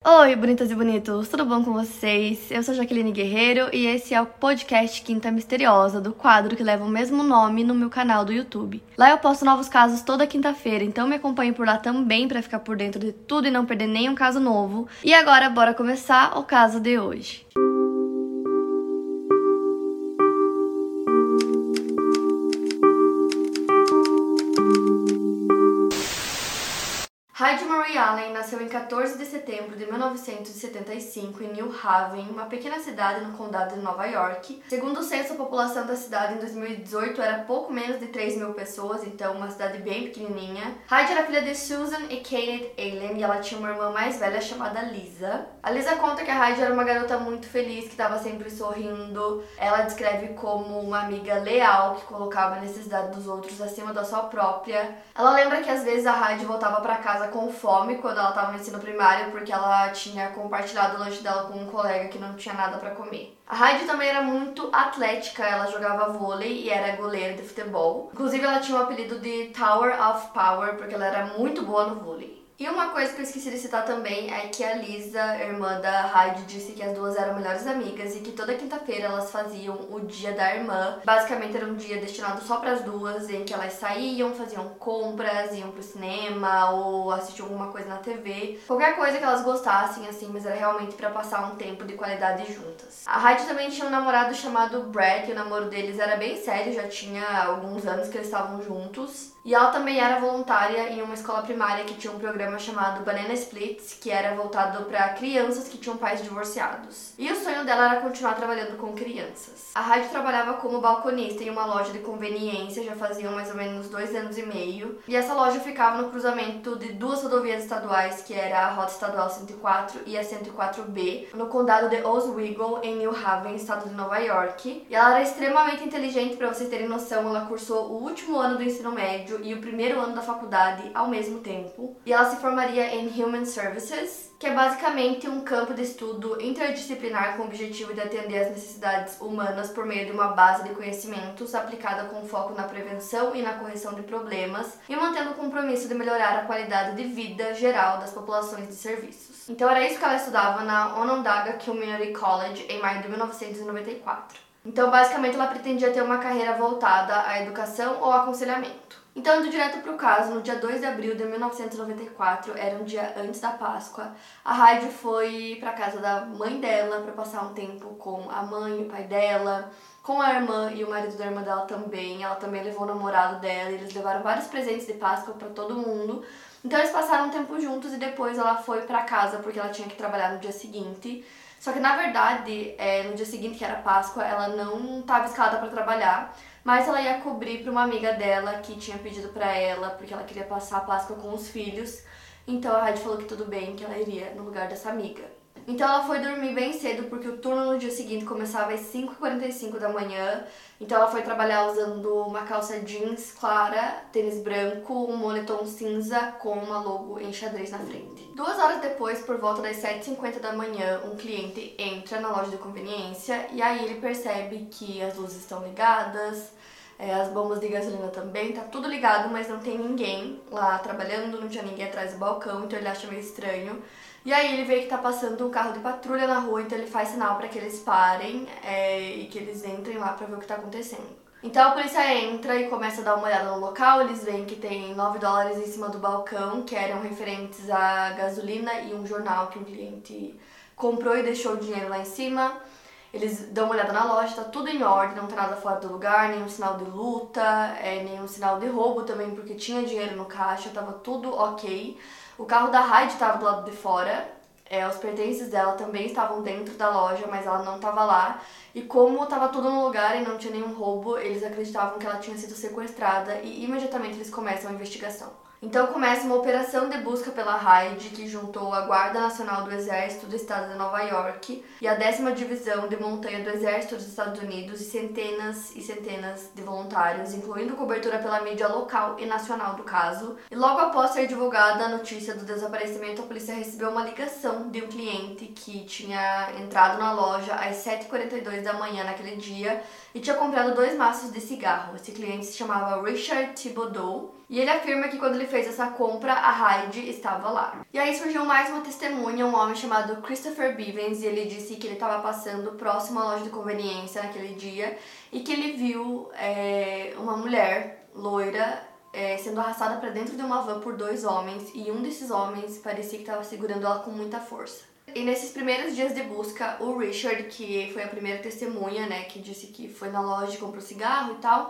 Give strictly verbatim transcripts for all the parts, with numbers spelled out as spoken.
Oi, bonitas e bonitos, tudo bom com vocês? Eu sou Jaqueline Guerreiro e esse é o podcast Quinta Misteriosa, do quadro que leva o mesmo nome no meu canal do YouTube. Lá eu posto novos casos toda quinta-feira, então me acompanhe por lá também pra ficar por dentro de tudo e não perder nenhum caso novo. E agora, bora começar o caso de hoje. Heidi Marie Allen nasceu em quatorze de setembro de mil novecentos e setenta e cinco em New Haven, uma pequena cidade no condado de Nova York. Segundo o censo, a população da cidade em dois mil e dezoito era pouco menos de três mil pessoas, então uma cidade bem pequenininha. Heidi era filha de Susan e Kenneth Allen e ela tinha uma irmã mais velha chamada Lisa. A Lisa conta que a Heidi era uma garota muito feliz, que estava sempre sorrindo. Ela descreve como uma amiga leal, que colocava a necessidade dos outros acima da sua própria. Ela lembra que às vezes a Heidi voltava para casa com fome quando ela estava no ensino primário, porque ela tinha compartilhado o lanche dela com um colega que não tinha nada para comer. A Heidi também era muito atlética, ela jogava vôlei e era goleira de futebol. Inclusive ela tinha o apelido de Tower of Power, porque ela era muito boa no vôlei. E uma coisa que eu esqueci de citar também é que a Lisa, irmã da Heidi, disse que as duas eram melhores amigas e que toda quinta-feira elas faziam o dia da irmã. Basicamente era um dia destinado só para as duas, em que elas saíam, faziam compras, iam pro cinema ou assistiam alguma coisa na T V. Qualquer coisa que elas gostassem, assim, mas era realmente para passar um tempo de qualidade juntas. A Heidi também tinha um namorado chamado Brad, e o namoro deles era bem sério, já tinha alguns anos que eles estavam juntos. E ela também era voluntária em uma escola primária que tinha um programa chamado Banana Splits, que era voltado para crianças que tinham pais divorciados. E o sonho dela era continuar trabalhando com crianças. A Heidi trabalhava como balconista em uma loja de conveniência, já faziam mais ou menos dois anos e meio. E essa loja ficava no cruzamento de duas rodovias estaduais, que era a Rota Estadual cento e quatro e a cento e quatro B, no condado de Oswego, em New Haven, estado de Nova York. E ela era extremamente inteligente, para vocês terem noção, ela cursou o último ano do ensino médio e o primeiro ano da faculdade ao mesmo tempo. E ela se formaria em Human Services, que é basicamente um campo de estudo interdisciplinar com o objetivo de atender às necessidades humanas por meio de uma base de conhecimentos aplicada com foco na prevenção e na correção de problemas e mantendo o compromisso de melhorar a qualidade de vida geral das populações de serviços. Então era isso que ela estudava na Onondaga Community College em maio de mil novecentos e noventa e quatro. Então basicamente ela pretendia ter uma carreira voltada à educação ou aconselhamento. Então, indo direto para o caso, no dia dois de abril de mil novecentos e noventa e quatro, era um dia antes da Páscoa, a Heidi foi para casa da mãe dela para passar um tempo com a mãe e o pai dela, com a irmã e o marido da irmã dela também. Ela também levou o namorado dela, eles levaram vários presentes de Páscoa para todo mundo. Então eles passaram um tempo juntos e depois ela foi para casa porque ela tinha que trabalhar no dia seguinte. Só que, na verdade, é, no dia seguinte, que era Páscoa, ela não estava escalada para trabalhar, mas ela ia cobrir para uma amiga dela que tinha pedido para ela, porque ela queria passar a Páscoa com os filhos. Então a Heidi falou que tudo bem, que ela iria no lugar dessa amiga. Então ela foi dormir bem cedo, porque o turno no dia seguinte começava às cinco e quarenta e cinco da manhã. Então ela foi trabalhar usando uma calça jeans clara, tênis branco, um moletom cinza com uma logo em xadrez na frente. Duas horas depois, por volta das sete e cinquenta da manhã, um cliente entra na loja de conveniência e aí ele percebe que as luzes estão ligadas, é, as bombas de gasolina também, tá tudo ligado, mas não tem ninguém lá trabalhando, não tinha ninguém atrás do balcão, então ele acha meio estranho. E aí ele vê que tá passando um carro de patrulha na rua, então ele faz sinal para que eles parem é, e que eles entrem lá para ver o que tá acontecendo. Então a polícia entra e começa a dar uma olhada no local, eles veem que tem nove dólares em cima do balcão, que eram referentes à gasolina e um jornal que um cliente comprou e deixou o dinheiro lá em cima. Eles dão uma olhada na loja, tá tudo em ordem, não tá nada fora do lugar, nenhum sinal de luta, é, nenhum sinal de roubo também, porque tinha dinheiro no caixa, tava tudo ok. O carro da Heidi estava do lado de fora, é, os pertences dela também estavam dentro da loja, mas ela não estava lá. E como estava tudo no lugar e não tinha nenhum roubo, eles acreditavam que ela tinha sido sequestrada e imediatamente eles começam a investigação. Então começa uma operação de busca pela Heidi, que juntou a Guarda Nacional do Exército do Estado de Nova York e a décima Divisão de Montanha do Exército dos Estados Unidos e centenas e centenas de voluntários, incluindo cobertura pela mídia local e nacional do caso. E logo após ser divulgada a notícia do desaparecimento, a polícia recebeu uma ligação de um cliente que tinha entrado na loja às sete e quarenta e dois da manhã naquele dia e tinha comprado dois maços de cigarro. Esse cliente se chamava Richard Thibodeau. E ele afirma que quando ele fez essa compra, a Heidi estava lá. E aí surgiu mais uma testemunha, um homem chamado Christopher Bivens, e ele disse que ele estava passando próximo à loja de conveniência naquele dia e que ele viu é, uma mulher loira é, sendo arrastada para dentro de uma van por dois homens, e um desses homens parecia que estava segurando ela com muita força. E nesses primeiros dias de busca, o Richard, que foi a primeira testemunha, né, que disse que foi na loja e comprou cigarro e tal,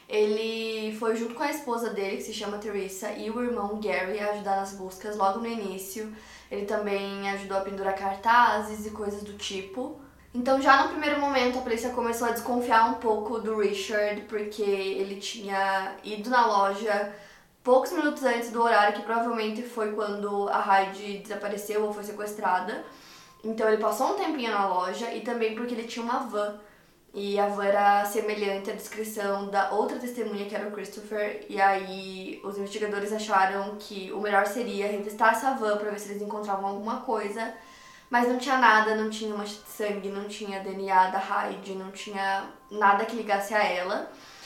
ele foi junto com a esposa dele, que se chama Teresa, e o irmão Gary a ajudar nas buscas logo no início. Ele também ajudou a pendurar cartazes e coisas do tipo. Então já no primeiro momento a polícia começou a desconfiar um pouco do Richard, porque ele tinha ido na loja poucos minutos antes do horário, que provavelmente foi quando a Heidi desapareceu ou foi sequestrada. Então ele passou um tempinho na loja, e também porque ele tinha uma van. E a van era semelhante à descrição da outra testemunha, que era o Christopher, e aí os investigadores acharam que o melhor seria revistar essa van para ver se eles encontravam alguma coisa, mas não tinha nada, não tinha mancha de sangue, não tinha D N A da Heidi, não tinha nada que ligasse a ela.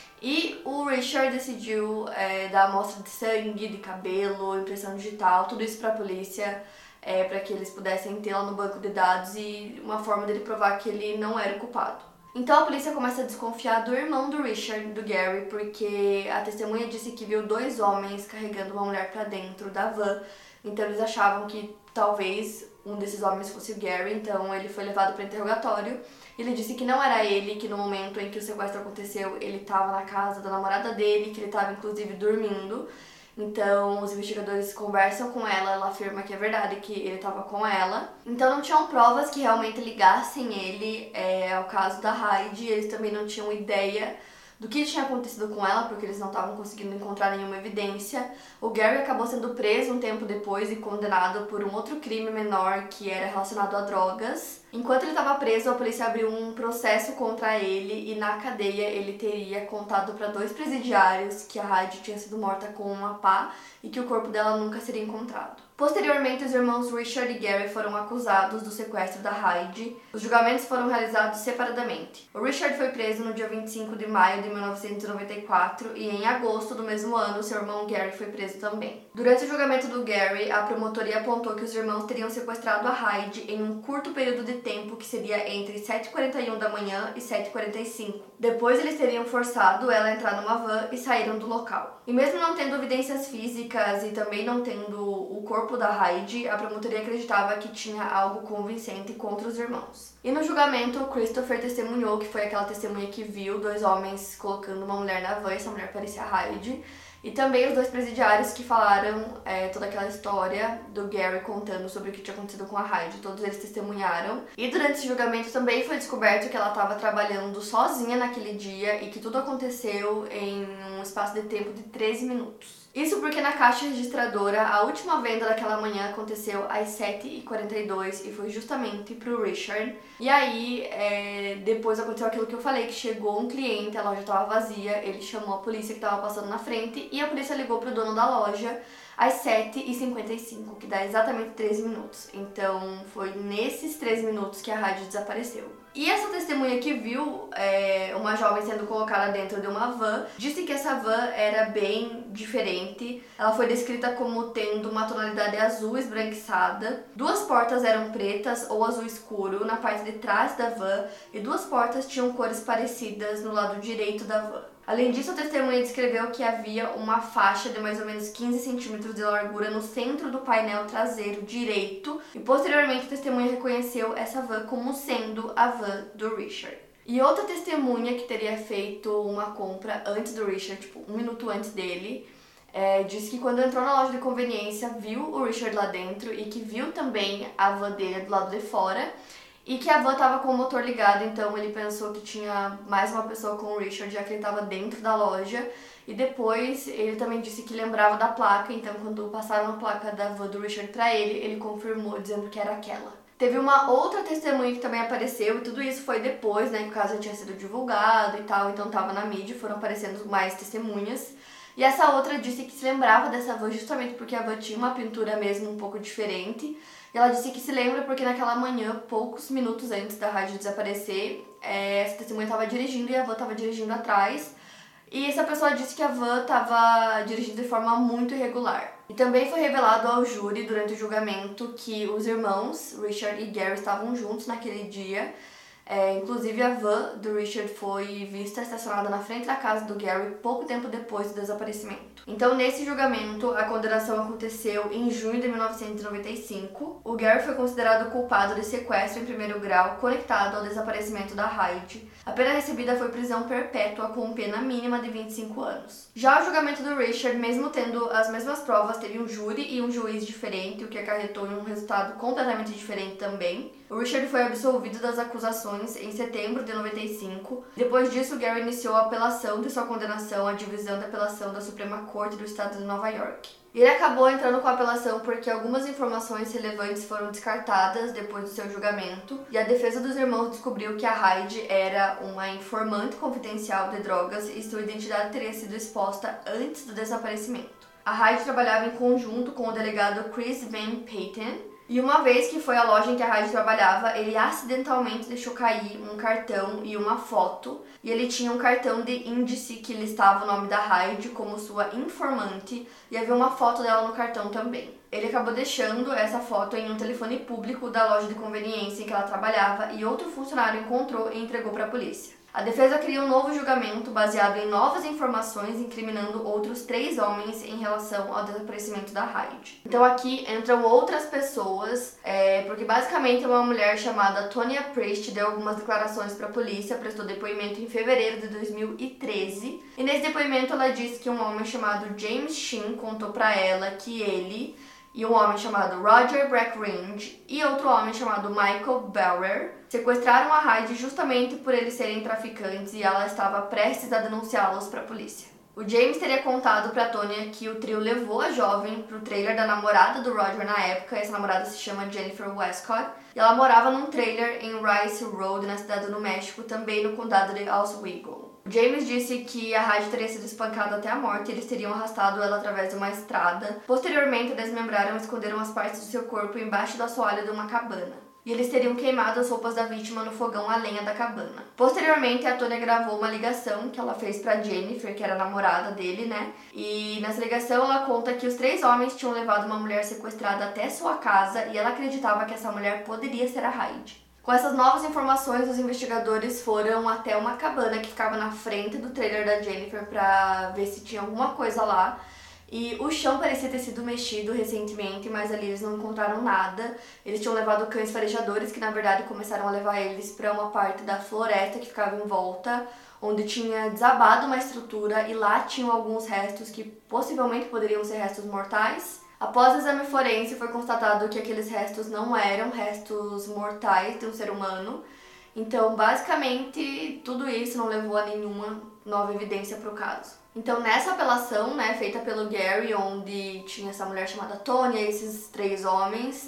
E o Richard decidiu é, dar amostra de sangue, de cabelo, impressão digital, tudo isso para a polícia, é, para que eles pudessem ter lá no banco de dados, e uma forma dele provar que ele não era o culpado. Então a polícia começa a desconfiar do irmão do Richard, do Gary, porque a testemunha disse que viu dois homens carregando uma mulher pra dentro da van. Então eles achavam que talvez um desses homens fosse o Gary, então ele foi levado para interrogatório. Ele disse que não era ele, que no momento em que o sequestro aconteceu ele estava na casa da namorada dele, que ele estava inclusive dormindo. Então os investigadores conversam com ela, ela afirma que é verdade, que ele estava com ela. Então não tinham provas que realmente ligassem ele é, ao caso da Heidi. Eles também não tinham ideia do que tinha acontecido com ela, porque eles não estavam conseguindo encontrar nenhuma evidência. O Gary acabou sendo preso um tempo depois e condenado por um outro crime menor que era relacionado a drogas. Enquanto ele estava preso, a polícia abriu um processo contra ele, e na cadeia ele teria contado para dois presidiários que a Heidi tinha sido morta com uma pá e que o corpo dela nunca seria encontrado. Posteriormente, os irmãos Richard e Gary foram acusados do sequestro da Heidi. Os julgamentos foram realizados separadamente. O Richard foi preso no dia vinte e cinco de maio de mil novecentos e noventa e quatro, e em agosto do mesmo ano, seu irmão Gary foi preso também. Durante o julgamento do Gary, a promotoria apontou que os irmãos teriam sequestrado a Heidi em um curto período de tempo, que seria entre sete e quarenta e um da manhã e sete e quarenta e cinco. Depois eles teriam forçado ela a entrar numa van e saíram do local. E mesmo não tendo evidências físicas e também não tendo o corpo da Heidi, a promotoria acreditava que tinha algo convincente contra os irmãos. E no julgamento, o Christopher testemunhou, que foi aquela testemunha que viu dois homens colocando uma mulher na van, e essa mulher parecia a Heidi. E também os dois presidiários que falaram é, toda aquela história do Gary contando sobre o que tinha acontecido com a Heidi. Todos eles testemunharam. E durante esse julgamento também foi descoberto que ela estava trabalhando sozinha naquele dia e que tudo aconteceu em um espaço de tempo de treze minutos. Isso porque na caixa registradora, a última venda daquela manhã aconteceu às sete e quarenta e dois e foi justamente pro Richard. E aí, é, depois aconteceu aquilo que eu falei, que chegou um cliente, a loja estava vazia, ele chamou a polícia que estava passando na frente, e a polícia ligou pro dono da loja às sete e cinquenta e cinco, que dá exatamente treze minutos. Então foi nesses treze minutos que a Heidi desapareceu. E essa testemunha que viu é, uma jovem sendo colocada dentro de uma van, disse que essa van era bem diferente. Ela foi descrita como tendo uma tonalidade azul esbranquiçada. Duas portas eram pretas ou azul escuro na parte de trás da van, e duas portas tinham cores parecidas no lado direito da van. Além disso, a testemunha descreveu que havia uma faixa de mais ou menos quinze centímetros de largura no centro do painel traseiro direito, e posteriormente a testemunha reconheceu essa van como sendo a van do Richard. E outra testemunha que teria feito uma compra antes do Richard, tipo um minuto antes dele, é, disse que quando entrou na loja de conveniência viu o Richard lá dentro e que viu também a van dele do lado de fora, e que a van estava com o motor ligado, então ele pensou que tinha mais uma pessoa com o Richard, já que ele estava dentro da loja. E depois ele também disse que lembrava da placa, então quando passaram a placa da van do Richard para ele, ele confirmou dizendo que era aquela. Teve uma outra testemunha que também apareceu, e tudo isso foi depois, né, que o caso já tinha sido divulgado e tal, então estava na mídia, foram aparecendo mais testemunhas. E essa outra disse que se lembrava dessa van justamente porque a van tinha uma pintura mesmo um pouco diferente. E ela disse que se lembra porque naquela manhã, poucos minutos antes da Heidi desaparecer, é, essa testemunha estava dirigindo e a van estava dirigindo atrás. E essa pessoa disse que a van estava dirigida de forma muito irregular. E também foi revelado ao júri durante o julgamento que os irmãos, Richard e Gary, estavam juntos naquele dia. É, inclusive a van do Richard foi vista estacionada na frente da casa do Gary pouco tempo depois do desaparecimento. Então, nesse julgamento, a condenação aconteceu em junho de mil novecentos e noventa e cinco. O Gary foi considerado culpado de sequestro em primeiro grau conectado ao desaparecimento da Heidi. A pena recebida foi prisão perpétua com pena mínima de vinte e cinco anos. Já o julgamento do Richard, mesmo tendo as mesmas provas, teve um júri e um juiz diferente, o que acarretou em um resultado completamente diferente também. O Richard foi absolvido das acusações em setembro de noventa e cinco. Depois disso, Gary iniciou a apelação de sua condenação à divisão de apelação da Suprema Corte do Estado de Nova York. Ele acabou entrando com a apelação porque algumas informações relevantes foram descartadas depois do seu julgamento, e a defesa dos irmãos descobriu que a Heidi era uma informante confidencial de drogas e sua identidade teria sido exposta antes do desaparecimento. A Heidi trabalhava em conjunto com o delegado Chris Van Patten, e uma vez que foi à loja em que a Heidi trabalhava, ele acidentalmente deixou cair um cartão e uma foto, e ele tinha um cartão de índice que listava o nome da Heidi como sua informante, e havia uma foto dela no cartão também. Ele acabou deixando essa foto em um telefone público da loja de conveniência em que ela trabalhava, e outro funcionário encontrou e entregou para a polícia. A defesa cria um novo julgamento baseado em novas informações incriminando outros três homens em relação ao desaparecimento da Heidi. Então aqui entram outras pessoas, é, porque basicamente uma mulher chamada Tonya Priest deu algumas declarações para a polícia, prestou depoimento em fevereiro de dois mil e treze, e nesse depoimento ela disse que um homem chamado James Sheen contou para ela que ele e um homem chamado Roger Breckinridge e outro homem chamado Michael Bauer sequestraram a Heidi justamente por eles serem traficantes, e ela estava prestes a denunciá-los para a polícia. O James teria contado para Tonya que o trio levou a jovem para o trailer da namorada do Roger na época. Essa namorada se chama Jennifer Westcott, e ela morava num trailer em Rice Road, na cidade do México, também no condado de Oswego. James disse que a Heidi teria sido espancada até a morte e eles teriam arrastado ela através de uma estrada. Posteriormente, desmembraram e esconderam as partes do seu corpo embaixo da assoalho de uma cabana. E eles teriam queimado as roupas da vítima no fogão a lenha da cabana. Posteriormente, a Tonya gravou uma ligação que ela fez pra Jennifer, que era a namorada dele, né? E nessa ligação ela conta que os três homens tinham levado uma mulher sequestrada até sua casa e ela acreditava que essa mulher poderia ser a Heidi. Com essas novas informações, os investigadores foram até uma cabana que ficava na frente do trailer da Jennifer para ver se tinha alguma coisa lá. E o chão parecia ter sido mexido recentemente, mas ali eles não encontraram nada. Eles tinham levado cães farejadores, que na verdade começaram a levar eles para uma parte da floresta que ficava em volta, onde tinha desabado uma estrutura, e lá tinham alguns restos que possivelmente poderiam ser restos mortais. Após o exame forense, foi constatado que aqueles restos não eram restos mortais de um ser humano. Então, basicamente, tudo isso não levou a nenhuma nova evidência para o caso. Então, nessa apelação, né, feita pelo Gary, onde tinha essa mulher chamada Tonya e esses três homens,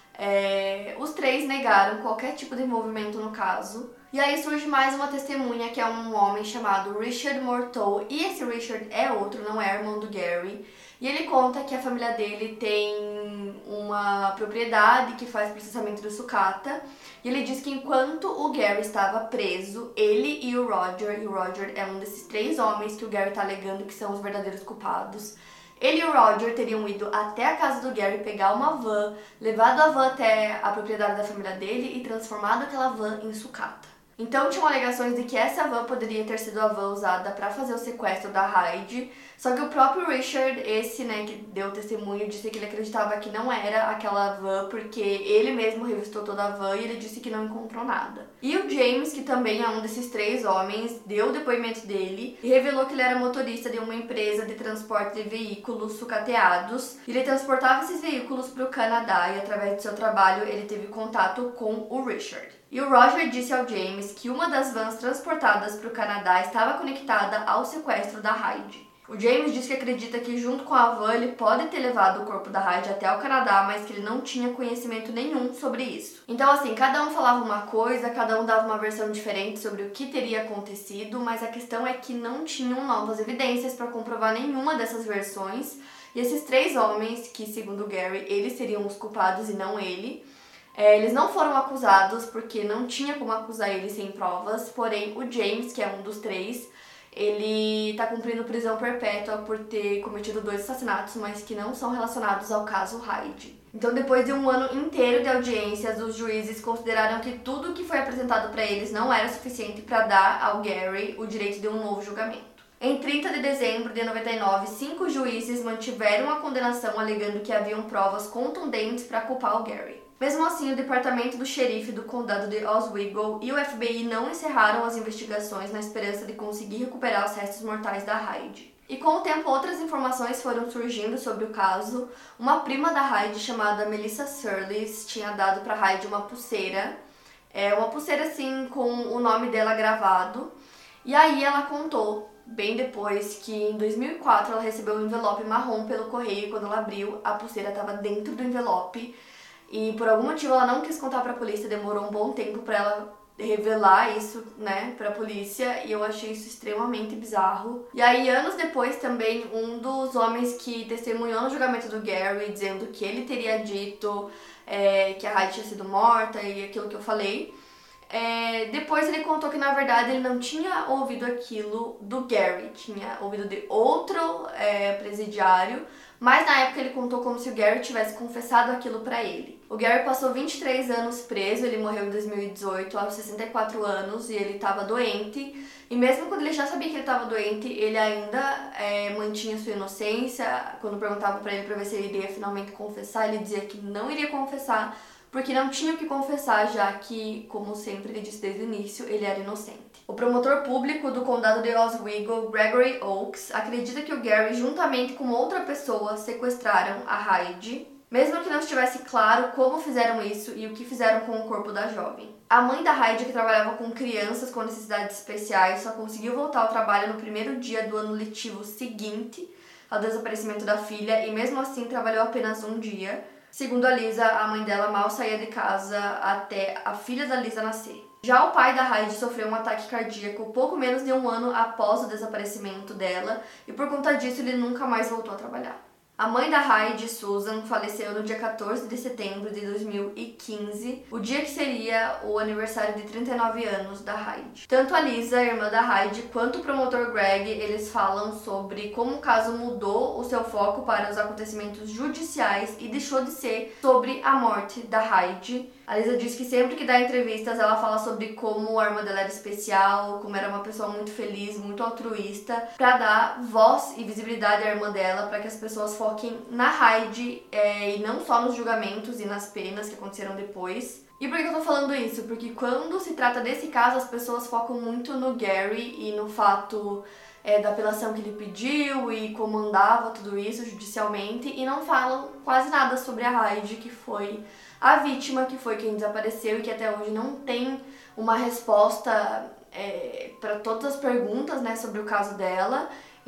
é, os três negaram qualquer tipo de envolvimento no caso. E aí surge mais uma testemunha, que é um homem chamado Richard Morteau, e esse Richard é outro, não é irmão do Gary. E ele conta que a família dele tem uma propriedade que faz processamento de sucata. E ele diz que enquanto o Gary estava preso, ele e o Roger, e o Roger é um desses três homens que o Gary está alegando que são os verdadeiros culpados, ele e o Roger teriam ido até a casa do Gary pegar uma van, levado a van até a propriedade da família dele e transformado aquela van em sucata. Então tinham alegações de que essa van poderia ter sido a van usada para fazer o sequestro da Heidi, só que o próprio Richard, esse, né, que deu testemunho, disse que ele acreditava que não era aquela van porque ele mesmo revistou toda a van e ele disse que não encontrou nada. E o James, que também é um desses três homens, deu o depoimento dele e revelou que ele era motorista de uma empresa de transporte de veículos sucateados. Ele transportava esses veículos para o Canadá e através do seu trabalho ele teve contato com o Richard. E o Roger disse ao James que uma das vans transportadas para o Canadá estava conectada ao sequestro da Heidi. O James disse que acredita que junto com a van ele pode ter levado o corpo da Heidi até o Canadá, mas que ele não tinha conhecimento nenhum sobre isso. Então assim, cada um falava uma coisa, cada um dava uma versão diferente sobre o que teria acontecido, mas a questão é que não tinham novas evidências para comprovar nenhuma dessas versões. E esses três homens, que segundo Gary, eles seriam os culpados e não ele, É, eles não foram acusados porque não tinha como acusar eles sem provas, porém o James, que é um dos três, ele tá cumprindo prisão perpétua por ter cometido dois assassinatos, mas que não são relacionados ao caso Hyde. Então, depois de um ano inteiro de audiências, os juízes consideraram que tudo que foi apresentado para eles não era suficiente para dar ao Gary o direito de um novo julgamento. Em trinta de dezembro de noventa e nove, cinco juízes mantiveram a condenação alegando que haviam provas contundentes para culpar o Gary. Mesmo assim, o departamento do xerife do condado de Oswego e o F B I não encerraram as investigações na esperança de conseguir recuperar os restos mortais da Hyde. E com o tempo, outras informações foram surgindo sobre o caso. Uma prima da Hyde, chamada Melissa Surlis, tinha dado para Hyde uma pulseira, é, uma pulseira assim com o nome dela gravado. E aí ela contou, bem depois, que em dois mil e quatro ela recebeu um envelope marrom pelo correio e quando ela abriu, a pulseira estava dentro do envelope. E por algum motivo ela não quis contar para a polícia, demorou um bom tempo para ela revelar isso, né, pra polícia, e eu achei isso extremamente bizarro. E aí, anos depois também, um dos homens que testemunhou no julgamento do Gary, dizendo que ele teria dito é, que a Hyde tinha sido morta e aquilo que eu falei, é, depois ele contou que na verdade ele não tinha ouvido aquilo do Gary, tinha ouvido de outro é, presidiário, mas na época ele contou como se o Gary tivesse confessado aquilo pra ele. O Gary passou vinte e três anos preso, ele morreu em dois mil e dezoito, aos sessenta e quatro anos, e ele estava doente. E mesmo quando ele já sabia que ele estava doente, ele ainda é, mantinha sua inocência. Quando perguntavam pra ele pra ver se ele iria finalmente confessar, ele dizia que não iria confessar, porque não tinha o que confessar, já que, como sempre ele disse desde o início, ele era inocente. O promotor público do condado de Oswego, Gregory Oakes, acredita que o Gary, juntamente com outra pessoa, sequestraram a Hyde, mesmo que não estivesse claro como fizeram isso e o que fizeram com o corpo da jovem. A mãe da Hyde, que trabalhava com crianças com necessidades especiais, só conseguiu voltar ao trabalho no primeiro dia do ano letivo seguinte ao desaparecimento da filha e mesmo assim trabalhou apenas um dia. Segundo a Lisa, a mãe dela mal saía de casa até a filha da Lisa nascer. Já o pai da Hyde sofreu um ataque cardíaco pouco menos de um ano após o desaparecimento dela e por conta disso ele nunca mais voltou a trabalhar. A mãe da Hyde, Susan, faleceu no dia quatorze de setembro de dois mil e quinze, o dia que seria o aniversário de trinta e nove anos da Hyde. Tanto a Lisa, a irmã da Hyde, quanto o promotor Greg, eles falam sobre como o caso mudou o seu foco para os acontecimentos judiciais e deixou de ser sobre a morte da Hyde. A Lisa diz que sempre que dá entrevistas ela fala sobre como a irmã dela era especial, como era uma pessoa muito feliz, muito altruísta, para dar voz e visibilidade à irmã dela, para que as pessoas foquem na Hyde é, e não só nos julgamentos e nas penas que aconteceram depois. E por que eu tô falando isso? Porque quando se trata desse caso, as pessoas focam muito no Gary e no fato é, da apelação que ele pediu e como andava tudo isso judicialmente e não falam quase nada sobre a Hyde, que foi a vítima, que foi quem desapareceu e que até hoje não tem uma resposta é, para todas as perguntas, né, sobre o caso dela.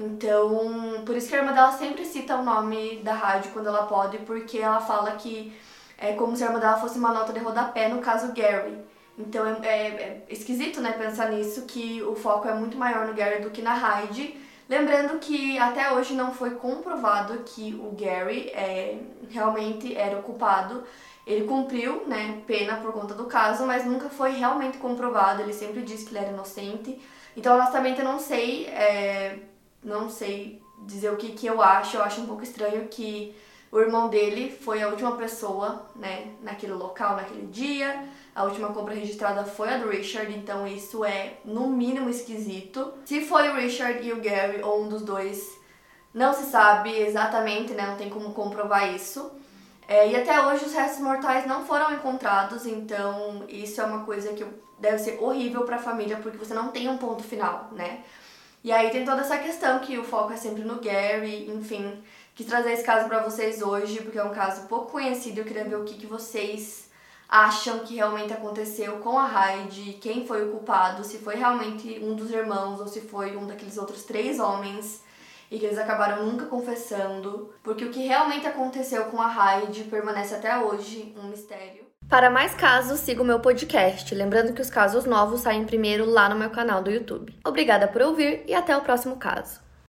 Então, por isso que a irmã dela sempre cita o nome da Hyde quando ela pode, porque ela fala que é como se a irmã dela fosse uma nota de rodapé no caso Gary. Então é, é, é esquisito, né, pensar nisso, que o foco é muito maior no Gary do que na Hyde. Lembrando que até hoje não foi comprovado que o Gary é, realmente era o culpado. Ele cumpriu, né, pena por conta do caso, mas nunca foi realmente comprovado. Ele sempre disse que ele era inocente. Então, honestamente, eu não sei, é, não sei dizer o que, que eu acho. Eu acho um pouco estranho que o irmão dele foi a última pessoa, né, naquele local, naquele dia. A última compra registrada foi a do Richard, então isso é, no mínimo, esquisito. Se foi o Richard e o Gary, ou um dos dois, não se sabe exatamente, né, não tem como comprovar isso. É, e até hoje os restos mortais não foram encontrados, então isso é uma coisa que deve ser horrível pra família, porque você não tem um ponto final, né? E aí tem toda essa questão que o foco é sempre no Gary, enfim. Quis trazer esse caso pra vocês hoje, porque é um caso pouco conhecido. Eu queria ver o que, que vocês acham que realmente aconteceu com a Hyde, quem foi o culpado, se foi realmente um dos irmãos ou se foi um daqueles outros três homens e que eles acabaram nunca confessando, porque o que realmente aconteceu com a Hyde permanece até hoje um mistério. Para mais casos, siga o meu podcast, lembrando que os casos novos saem primeiro lá no meu canal do YouTube. Obrigada por ouvir e até o próximo caso.